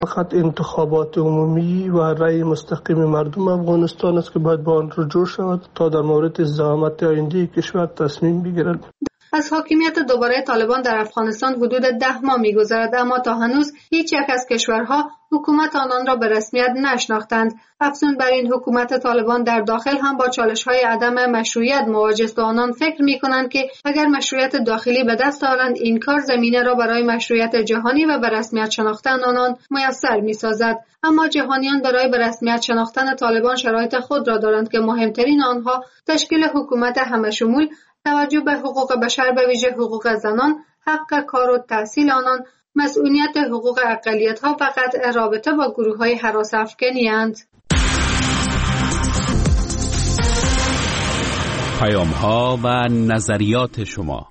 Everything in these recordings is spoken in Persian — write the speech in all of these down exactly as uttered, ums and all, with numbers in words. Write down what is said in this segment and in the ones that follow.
فقط انتخابات عمومی و رأی مستقیم مردم افغانستان است که باید با آن رجوع شود تا در مورد زعامت آینده کشور تصمیم بگیرد. از حاکمیت دوباره طالبان در افغانستان حدود ده ماه می‌گذرد، اما تا هنوز هیچ یک از کشورها حکومت آنان را به رسمیت نشناختند. افزون بر این، حکومت طالبان در داخل هم با چالش‌های عدم مشروعیت مواجه است و آنان فکر می‌کنند که اگر مشروعیت داخلی به دست آورند این کار زمینه را برای مشروعیت جهانی و به رسمیت شناختن آنان میسر می‌سازد. اما جهانیان برای به رسمیت شناختن طالبان شرایط خود را دارند که مهمترین آنها تشکیل حکومت همه‌شمول، توجه به حقوق بشر به ویژه حقوق زنان، حق کار و تحصیل آنان، مسئولیت حقوق اقلیت‌ها و قطع رابطه با گروه‌های هراس افکنی اند. پیام‌ها و نظریات شما.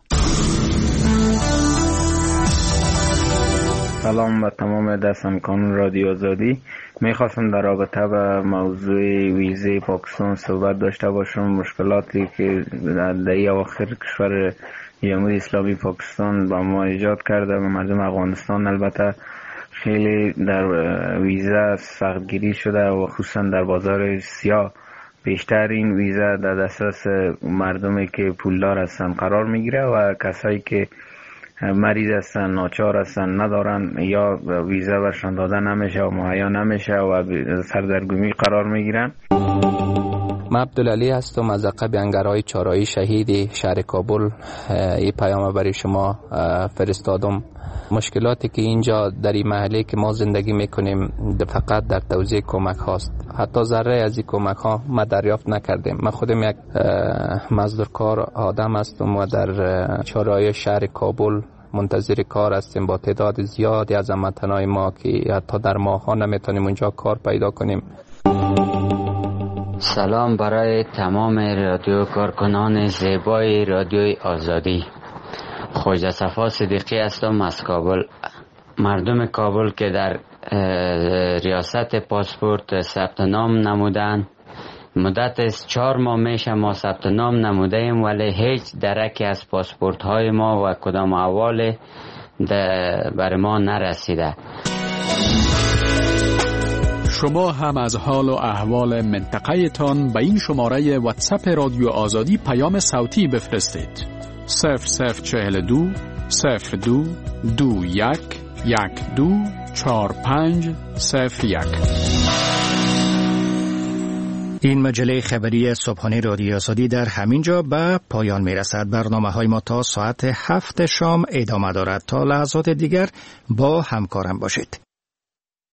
سلام به تمام دستمکان رادیو آزادی. میخواستم در رابطه با موضوع ویزه پاکستان صحبت داشته باشم. مشکلاتی که در اواخر کشور جمهوری اسلامی پاکستان با ما ایجاد کرده و مردم افغانستان البته خیلی در ویزه سختگیری شده و خصوصا در بازار سیاه بیشتر این ویزه در دسترس مردمی که پولدار هستن قرار میگیره و کسایی که مریض هستن، ناچار هستن، ندارن یا ویزه برشان داده نمیشه و مهیا نمیشه و سردرگمی قرار میگیرن. من عبدالعلی هستم از عقب انگرهای چهارراه شهید شهر کابل. این پیام برای شما فرستادم. مشکلاتی که اینجا در این محله که ما زندگی میکنیم فقط در توزیع کمک هاست. حتی ذره از این کمک ها ما دریافت نکردیم. من خودم یک مزدورکار آدم هستم و در چهارراه شهر کابل منتظر کار هستیم با تعداد زیادی از هموطنان ما که حتی در ماه ها نمیتونیم اونجا کار پیدا کنیم. سلام برای تمام رادیو کارکنان زیبای رادیوی آزادی. خواجه صفا صدیقی هستم از کابل. مردم کابل که در ریاست پاسپورت ثبت نام نمودن، مدت از چهار ماه میشه ما ثبت نام نموده ایم ولی هیچ درکی از پاسپورت های ما و کدام احوال بر ما نرسیده. شما هم از حال و احوال منطقه تان به این شماره واتساپ رادیو آزادی پیام صوتی بفرستید. صفر صفر چهل دو صفر دو دو یک یک دو چهار پنج صفر یک. این مجله خبری صبحانه رادیو آزادی در همین جا به پایان می رسد. برنامه های ما تا ساعت هفت شام ادامه دارد. تا لحظات دیگر با همکارم باشید.